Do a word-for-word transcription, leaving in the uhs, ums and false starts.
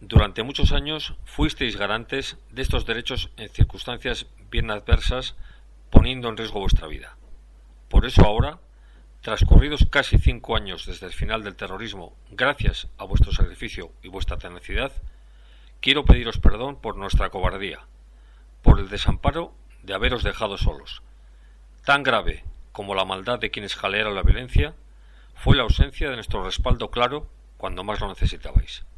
Durante muchos años fuisteis garantes de estos derechos en circunstancias bien adversas, poniendo en riesgo vuestra vida. Por eso ahora, transcurridos casi cinco años desde el final del terrorismo, gracias a vuestro sacrificio y vuestra tenacidad, quiero pediros perdón por nuestra cobardía, por el desamparo de haberos dejado solos. Tan grave como la maldad de quienes jalearon la violencia, fue la ausencia de nuestro respaldo claro cuando más lo necesitabais.